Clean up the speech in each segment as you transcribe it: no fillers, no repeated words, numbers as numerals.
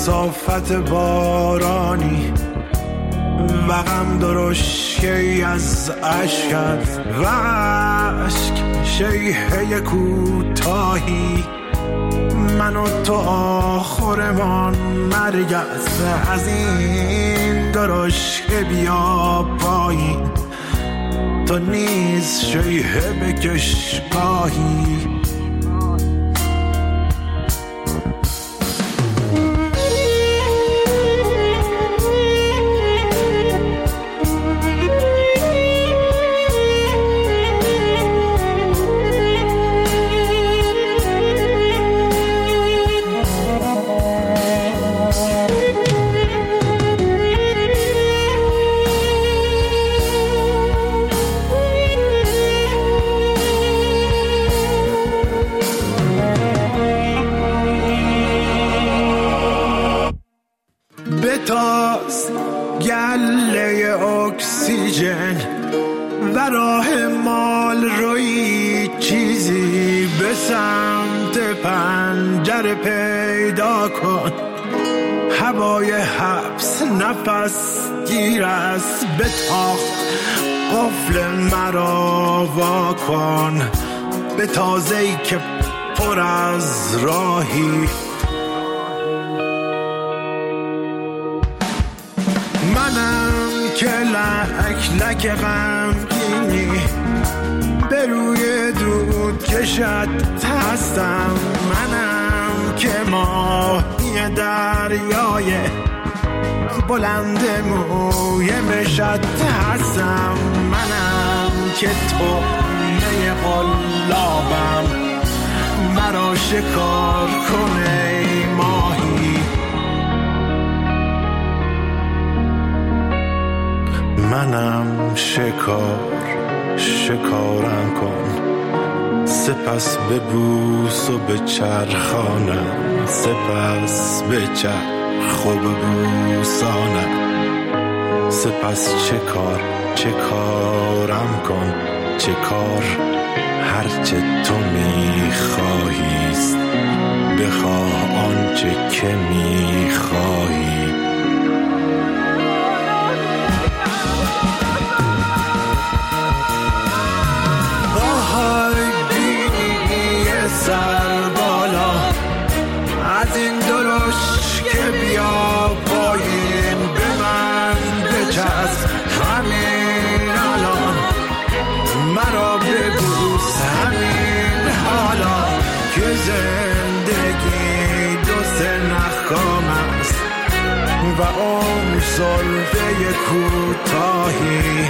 مسافت بارانی و غم درشکی از عشقت و عشق شیهه کوتاهی، من و تو آخرمان مرگ است. از این درشکه بیا پایین، تو نیز شیهه بکش گاهی. بتاز گله اکسیژن و راه مال روی چیزی به سمت پنجره پیدا کن. هوای حبس نفس گیر است، به تاخت قفل مرا وا کن. به تازه‌ای که پر از راهی، منم که لک لک غمگینی به روی دود کشت هستم. منم که ماهی دریای بلند موی مشت هستم. منم که تومه قلابم، مرا شکار کنه ای ماهی. منم شکارم کن، سپس ببوس و بچرخانم، سپس بچرخ و ببوسانم. سپس چه کارم کن، چه کار هرچه تو میخواهیست، بخواه آنچه که میخواهی. سر بالا از این درش که بیا پایین، به من بچسب همین الان، مرا ببوس همین حالا که زندگی دو سه نخام است و عمر زلفه کوتاهی.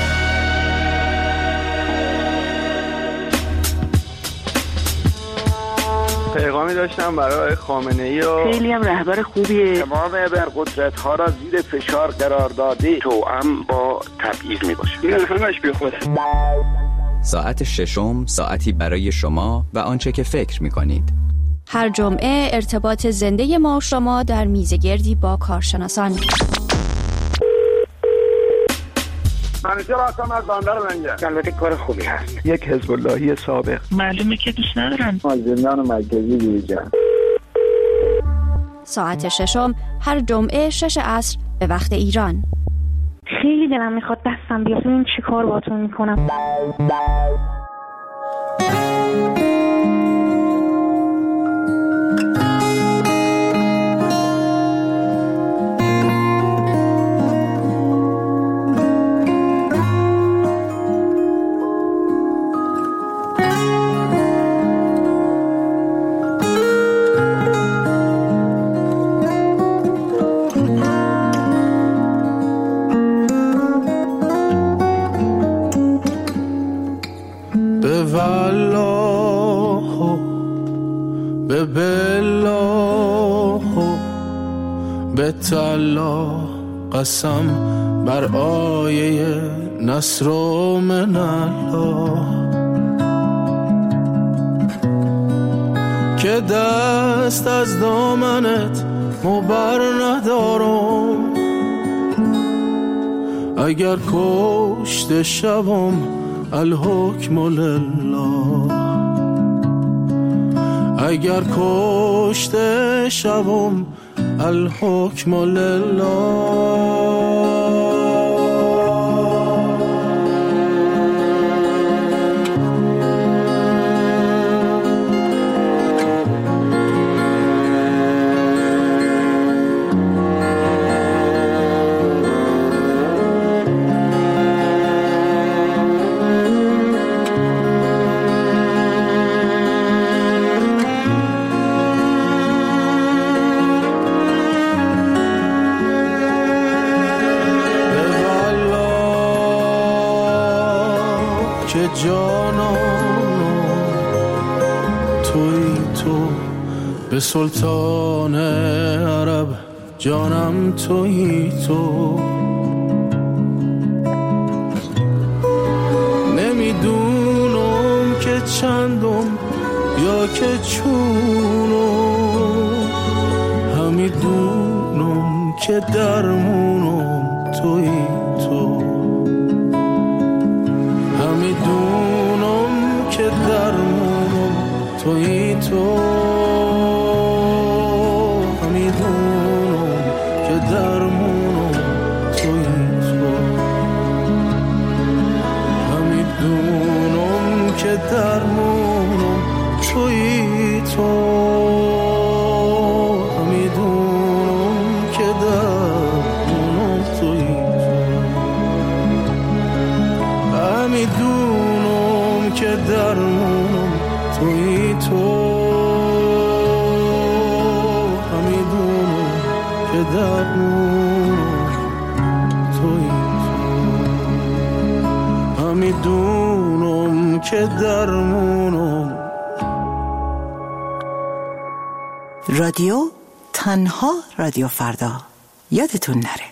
پیغامی داشتم برای خامنه‌ای و خیلی هم رهبر خوبیه. تمام ابرقدرت‌ها را زیر فشار قرار داده، توأم با تبعیض میباشه. این همش بیخوده. ساعت ششم، ساعتی برای شما و آنچه که فکر میکنید. هر جمعه ارتباط زنده ما و شما در میزگردی با کارشناسان. منیجر هستم از بندر لنگه. البته کار خوبی هست. یک حزب اللهی سابق. معلومه که دوست ندارن. از زندان مرکزی بیرون. ساعت ششم هر جمعه 6 عصر به وقت ایران. خیلی دلم میخواد دستم بیاد ببین چی کار باهاتون میکنم. به بالله به تعالی قسم بر آیه نصر من الله که دست از دامنت مبر ندارم، اگر کشته شوم الحکم لله، اگر کشته شوم الحکم لله. که جانان توی تو، به سلطان عرب جانم توی تو. نمیدونم که چندم یا که چونم، همیدونم که درمونم توی تو. همیدونم که درمونم توی تو. همیدونم که درمونم توی تو. همیدونم که درمونم توی تو. همیدونم که درمونم توی تو. همیدونم که درمونم توی تو. همیدونم که درمونم توی تو. همیدونم که درمونم. رادیو تنها رادیو فردا، یادتون نره.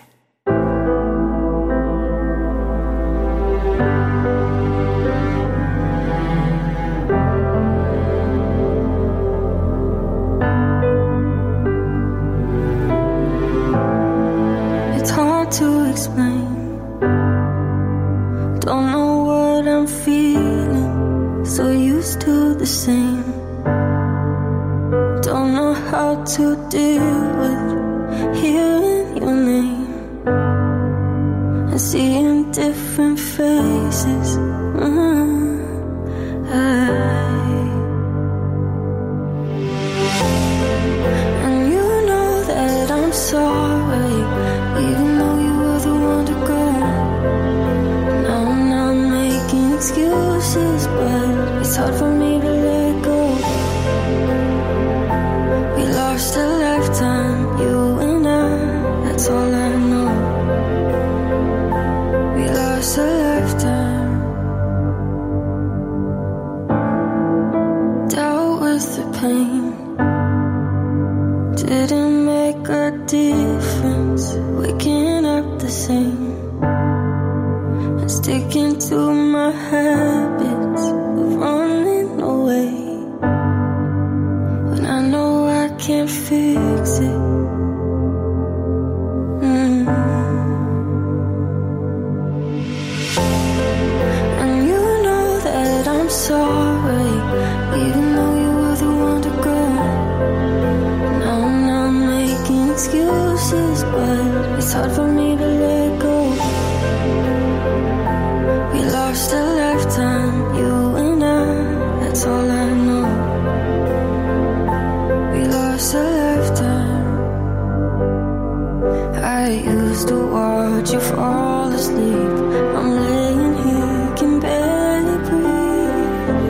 It's hard to explain. Don't know what I'm feeling. So used to the same. Don't know how to deal with hearing your name and seeing different faces. And you know that I'm sorry, even though you were the one to go. Now I'm not making excuses, but it's hard for me to let go. We lost a lifetime, you and I, that's all I know. We lost a lifetime. Dealt with the pain, didn't make a difference. Waking up the same and sticking to my habits of running away when I know I can't fix it. And you know that I'm sorry, even though you were the one to go. Now I'm not making excuses, but it's hard for me to let go. We lost a lifetime, you and I, that's all I know. We lost a lifetime. I used to watch you fall asleep. I'm laying here, can barely breathe.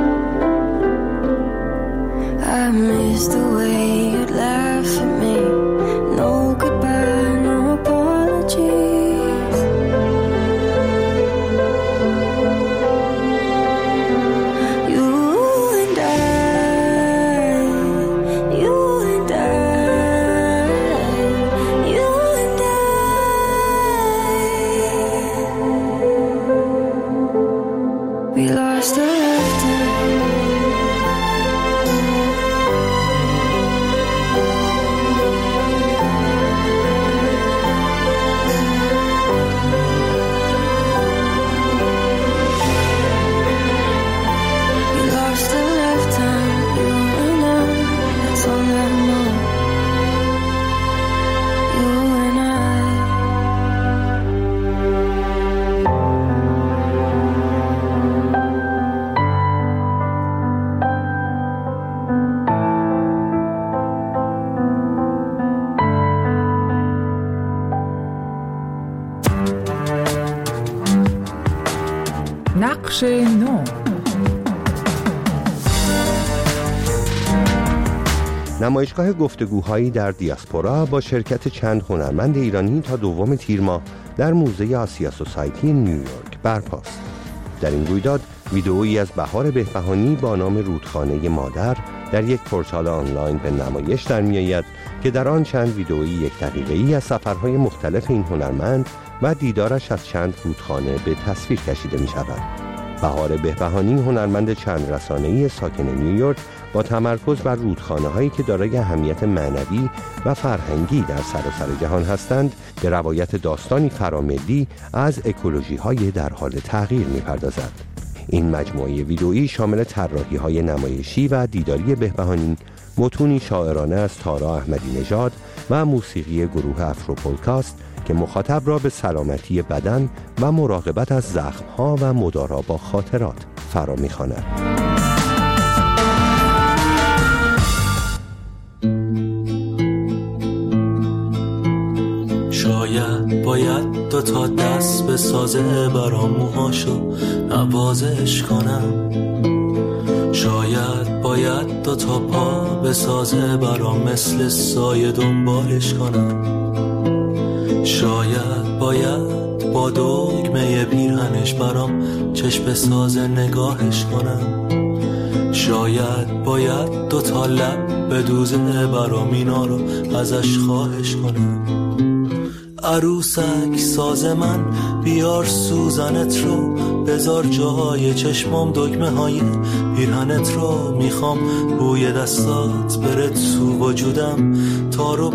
I miss the way you'd laugh at me نقش نو. نمایشگاه گفتگوهایی در دیاسپورا با شرکت چند هنرمند ایرانی تا 2 تیر ماه در موزه آسیا سوسایتی نیویورک برپاست. در این رویداد ویدئویی از بهار بهبهانی با نام رودخانه مادر در یک پورتال آنلاین به نمایش در می‌آید که در آن چند ویدئویی 1 دقیقه‌ای از سفرهای مختلف این هنرمند و دیدارش از چند رودخانه به تصویر کشیده می‌شود. بهار بهبهانی هنرمند چند رسانه‌ای ساکن نیویورک با تمرکز بر رودخانه‌هایی که دارای اهمیت معنوی و فرهنگی در سراسر جهان هستند، به روایت داستانی فراملی از اکولوژی‌های در حال تغییر می‌پردازد. این مجموعه ویدئویی شامل طراحی‌های نمایشی و دیداری بهبهانی، متونی شاعرانه از تارا احمدی نژاد و موسیقی گروه افروپولکاست که مخاطب را به سلامتی بدن و مراقبت از زخم‌ها و مدارا با خاطرات فرا می‌خواند. شاید باید 2 تا دست به سازه برام موهاشو نوازش کنم. شاید باید 2 تا پا به سازه برام مثل سایه دنبالش کنم. شاید باید با دگمه پیرهنش برام چشم سازه نگاهش کنم. شاید باید 2 تا لب بدوزه برام اینا رو ازش خواهش کنم. عروسک ساز من بیار سوزنت رو، بذار جای چشمام دگمه های پیرهنت رو. میخوام بوی دستات بره تو وجودم تا رو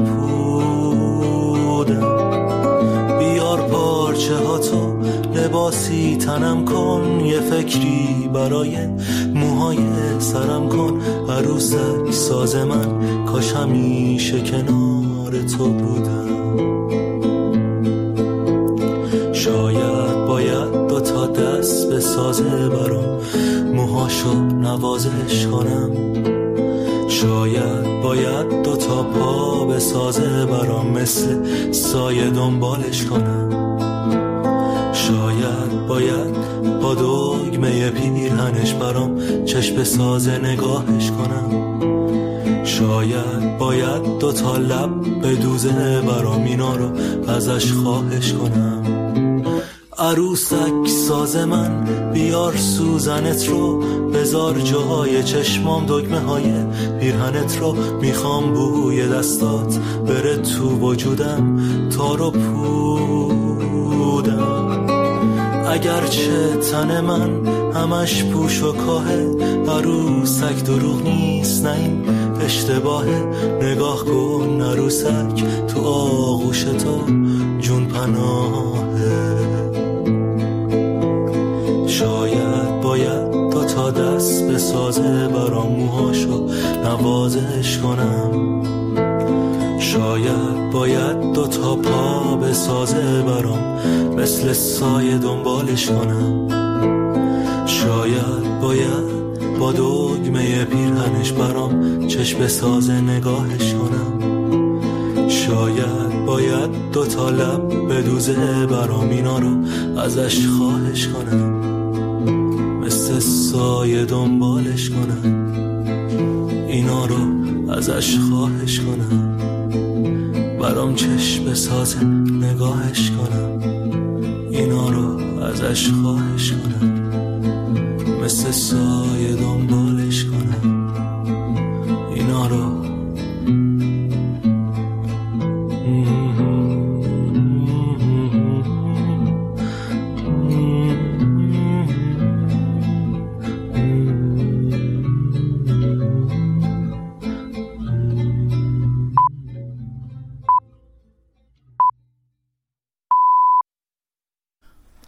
پودم. بیار پارچه ها تو لباسی تنم کن، یه فکری برای موهای سرم کن. عروسک ساز من کاش همیشه کنار تو بودم. شاید باید 2 تا دست به سازه برام موهاشو نوازش کنم. شاید باید 2 تا پا به سازه برام مثل سایه دنبالش کنم. شاید باید با دگمه پیرهنش برام چشم سازه نگاهش کنم. شاید باید 2 تا لب بدوزه برام اینا رو ازش خواهش کنم. عروسک ساز من بیار سوزنت رو، بذار جای چشمام دگمه های پیرهنت رو. میخوام بوی دستات بره تو وجودم تا رو پودم. اگرچه تن من همش پوش و کاهه، عروسک دروغ نیست نه این اشتباهه. نگاه کن عروسک تو آغوش تو جون پناهه. شاید باید 2 تا دست به سازه برام موهاشو نوازش کنم. شاید باید 2 تا پا به سازه برام مثل سایه دنبالش کنم. شاید باید با دگمه پیرهنش برام چشم سازه نگاهش کنم. شاید باید 2 تا لب بدوزه برام اینا رو ازش خواهش کنم. مثل سایه دنبالش کنم. اینا رو ازش خواهش کنم. برام چشم سازه نگاهش کنم. اینا رو ازش خواهش کنم. مثل سایه دنبالش